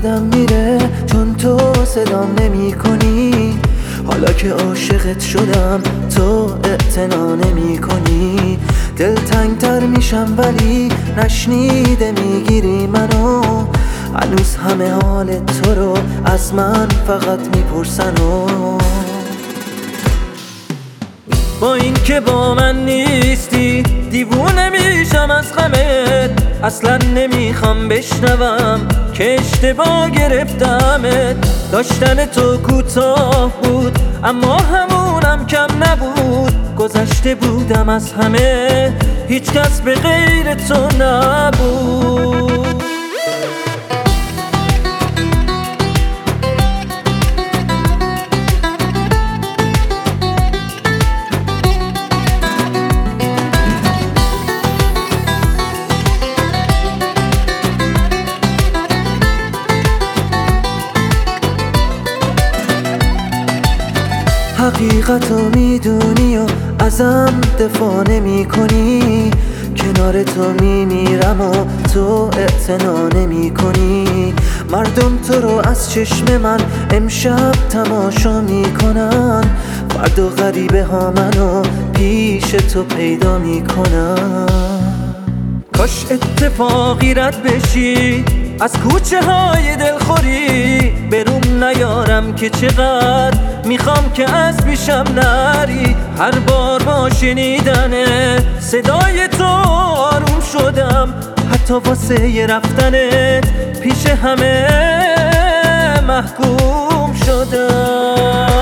یادم میره چون تو صدام نمی کنی. حالا که عاشقت شدم تو اعتنا نمی کنی. دلتنگ تر میشم ولی نشنیده میگیری منو. هنوز همه حال تو رو از من فقط میپرسن با این که با من نیستی دیوونه میشم از غمت. اصلا نمیخوام بشنوم که اشتباه گرفتمت. داشتن تو کوتاه بود اما همونم کم نبود. گذشته بودم از همه هیچ کس به غیر تو نبود. حقیقتو میدونی و ازم دفاع نمی کنی. کنار تو میمیرم و تو اعتنا نمی کنی. مردم تو رو از چشم من امشب تماشا میکنن. فردا غریبه ها منو پیش تو پیدا میکنن. کاش اتفاقی رد بشی از کوچه های دلخوری. بروم نیارم که چقدر میخوام که از پیشم نری. هر بار با شنیدن صدای تو آروم شدم. حتی واسه رفتنت پیش همه محکوم شدم.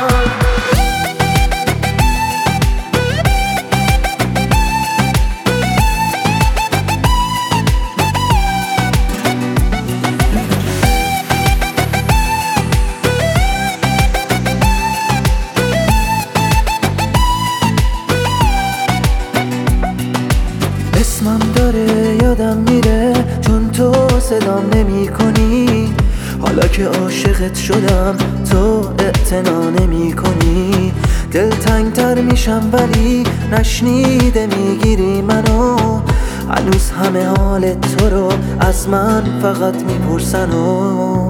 اسمم داره یادم میره چون تو صدام نمی کنی. حالا که عاشقت شدم تو اعتنا نمی کنی. دلتنگ تر میشم ولی نشنیده میگیری منو. هنوز همه حال تو رو از من فقط میپرسن